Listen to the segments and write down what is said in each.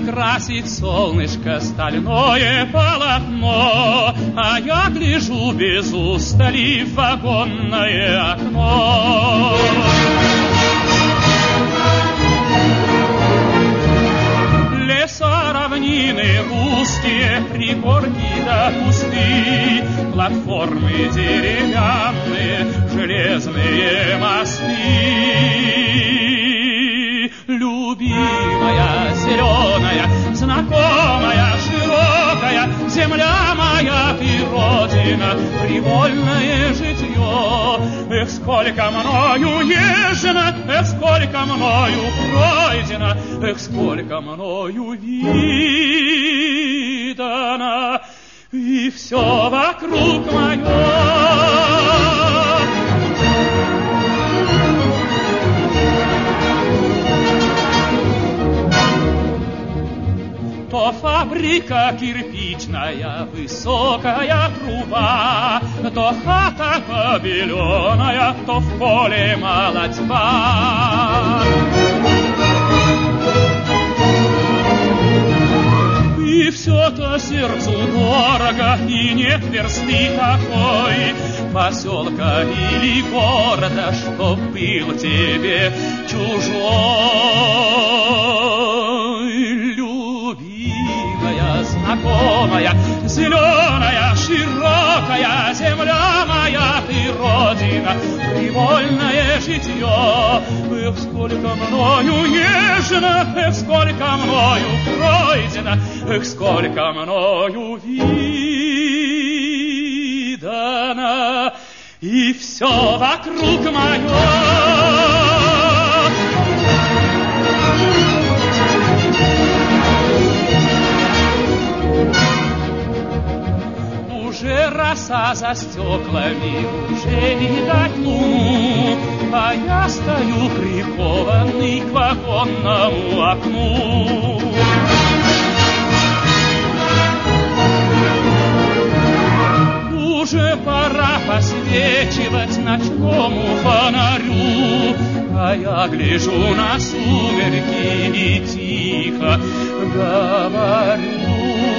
красит солнышко стальное полотно, а я гляжу без устали в вагонное окно. Леса, равнины густые, пригорки да кусты, платформы деревянные, железные мосты. Любимая, зеленая, знакомая, широкая, земля моя ты родина, привольное житье. Эх, сколько мною езжено, эх, сколько мною пройдено, эх, сколько мною видано, и все вокруг мое. То фабрика кирпичная, высокая труба, то хата побеленная, то в поле молодьба. И все-то сердцу дорого, и нет версты такой, поселка или города, чтоб был тебе чужой. Любимая, знакомая, зеленая, широкая, земля моя ты родина, привольное житье. Эх, сколько мною нежно, эх, сколько мною пройдено, эх, сколько мною видано, и все вокруг мое. Уже роса за стеклами, уже видать луну, а я стою прикованный к вагонному окну. Уже пора посвечивать ночному фонарю, а я гляжу на сумерки и тихо говорю.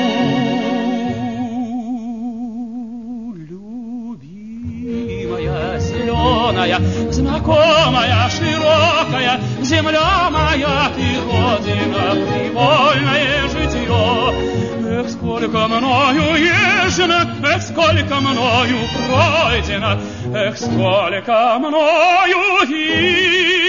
Зеленая, знакомая, широкая, земля моя ты родина, привольное житье. Эх, сколько мною езжено, эх, сколько мною пройдено, эх, сколько мною